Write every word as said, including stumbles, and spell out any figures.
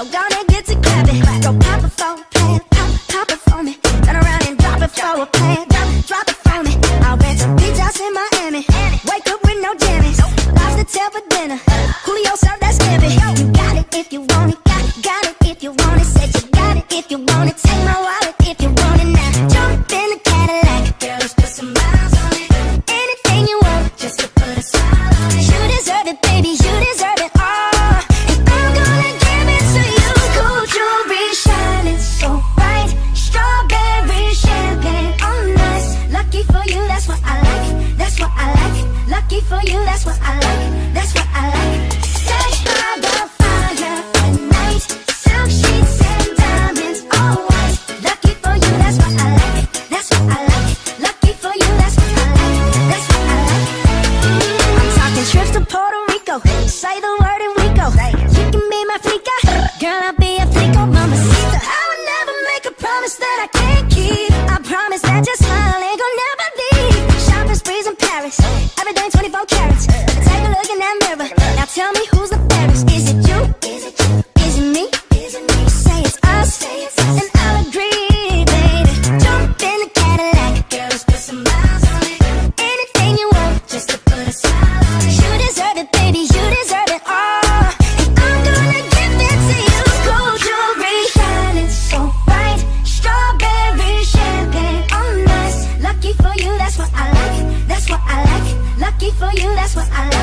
So gonna get to clapping. Go pop it for a plan, pop, pop it for me. Turn around and drop it for a plan, drop, drop it for me. I'll rent a beach house in Miami. Wake up with no jammies. Lobster tail for dinner. Julio served that scampi. You got it if you want it, got, got it if you want it. Said you got it if you want it. Take my wallet if you want it now. Jump in the Cadillac, girl, let's put some miles on it. Anything you want, just to put a smile on it. You deserve it, baby, you deserve it all. And I'm gonna give it to you. Gold jewelry shining so bright, strawberry champagne on us. Lucky for you, that's what I like, that's what I like. Lucky for you, that's what I like, that's what I like. Sex by the fire at night, silk sheets and diamonds, all white. Lucky for you, that's what I like, that's what I like. Lucky for you, that's what I like, that's what I like. Mm, I'm talking trips to Puerto Rico, say the word and we go. You can be my flica, girl, I'll be a flico, mamacita. I would never make a promise that I can't keep. I promise that your smile ain't gonna never leave. Shopping sprees in Paris, everything twenty-four carats. Take a look in that mirror, now tell me who's the fairest. Is it you? Is it you? Is it me? Is it me? Say it's us, say it's us, and I'll agree, baby. Jump in the Cadillac, girl, let's put some miles on it. Anything you want, just to put a smile on it. You deserve it, baby, you deserve it all. And I'm gonna give it to you. Gold jewelry shining so bright, strawberry champagne on us. Lucky for you, that's what I like, that's what I like. Lucky for you, that's what I like.